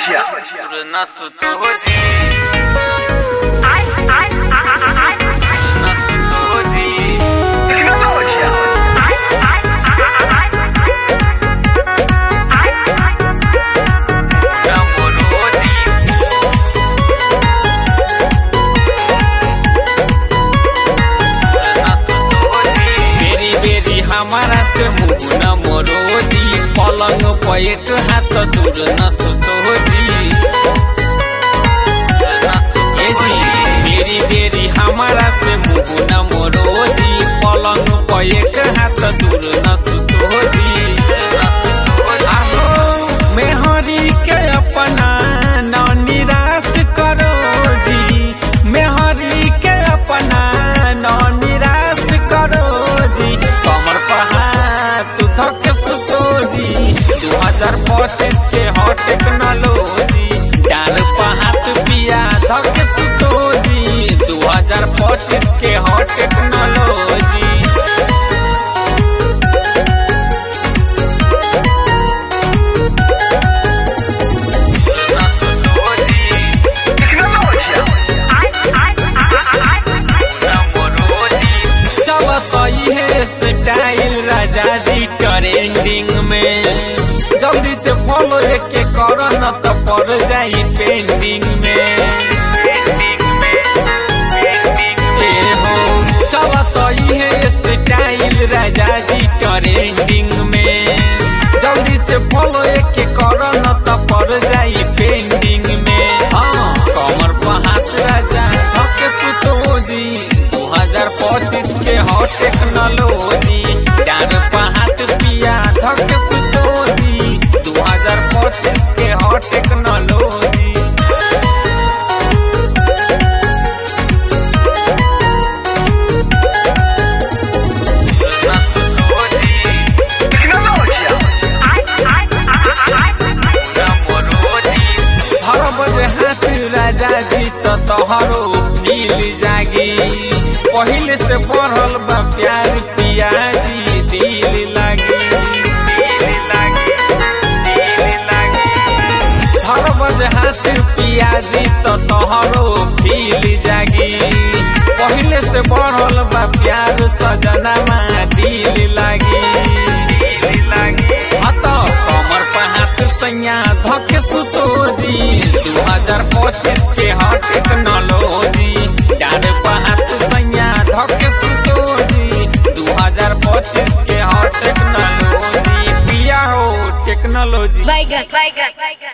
Tecnologia. Tecnologia. हमारा से मुँह न मोरोजी पलंग पैट हाथ दूर न सुतोजी मेरी बेरी हमारा से मुँह न मोरोजी पलंग पैट हाथ दूर न सुतोजी मेहरी के अपना न निराश करो जी मेहरी के अपना न निराश करो जी कमर तू थक सुतो जी 2025 के हॉट टेक्नोलॉजी डाल हाथ पिया थक सुतो जी 2025 के हॉट टेक्नोलॉजी स्टाइल राजा जी ट्रेंडिंग में जल्दी से फॉलो के करो न तो पड़ जाई पेंडिंग में चलत है स्टाइल राजा जी ट्रेंडिंग में जल्दी से फॉलो के करो न तो पड़ जाई पेंडिंग में कमर पर हाथ राजा थक सुतो जी 2025 के हॉट टेक्नोलॉजी डार हाथ पिया धक सुतो जी 2025 के हॉट टेक्नोलॉजी हर बजे हाथ राजा जी तो तोहरो फील जागी पहले से बढ़ल बा प्यार पिया जी दिल लागी हर बजे हाथ पिया जी तो तोहरो फील जागी पहले से बढ़ल बा प्यार सजना दिल लागी कमर पर हाथ सैया धक सुतो जी 2025 के हॉट टेक्नोलॉजी डार हाथ सैया धक सुतो जी 2025 के हॉट टेक्नोलॉजी पिया हो टेक्नोलॉजी